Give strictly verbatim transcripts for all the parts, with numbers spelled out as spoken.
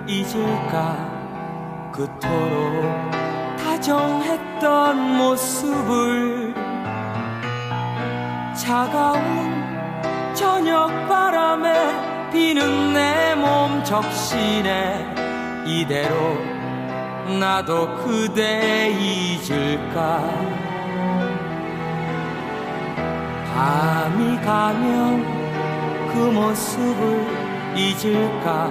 잊을까. 그토록 다정했던 모습을 차가운 저녁 바람에 비는 내 몸 적시네. 이대로 나도 그대 잊을까. 밤이 가면 그 모습을 잊을까.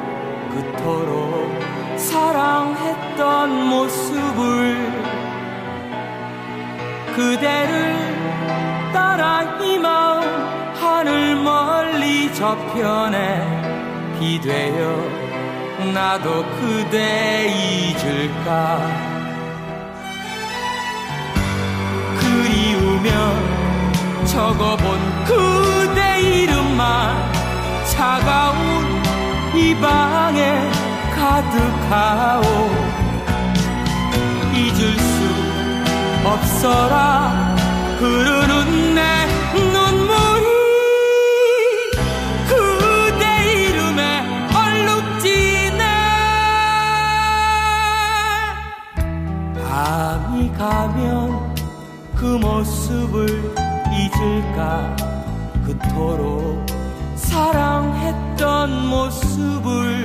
그토록 사랑했던 모습을 그대를 따라 이 마음 하늘 멀리 저편에 비되어 나도 그대 잊을까. 그리우며 적어본 그대 이름만 차가운 이 방에 가득하오. 잊을 수 없어라 흐르는 내 눈물이 그대 이름에 얼룩지네. 밤이 가면 그 모습을 잊을까. 그토록 사랑했던 모습을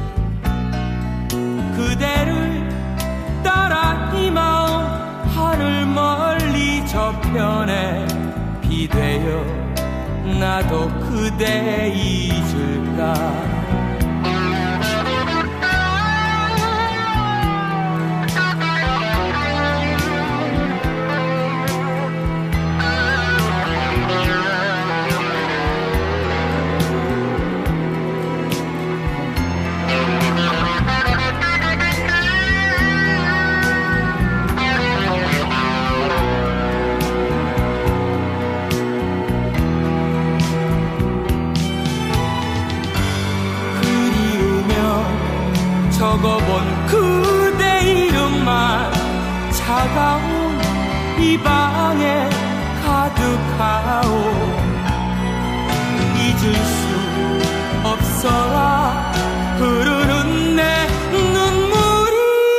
그대를 따라 이 마음 하늘 멀리 저편에 비되어 나도 그대 잊을까. 적어본 그대 이름만 차가운 이 방에 가득하오. 잊을 수 없어라 흐르는 내 눈물이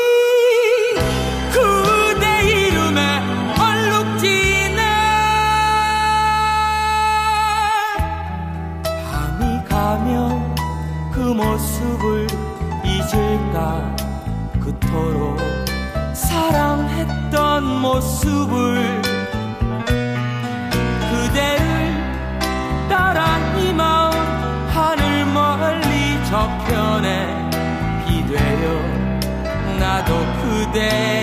그대 이름에 얼룩지네. 밤이 가면 그 모습을 잊을까. 그토록 사랑했던 모습을 그대를 따라 이 마음 하늘 멀리 저편에 비되어 나도 그대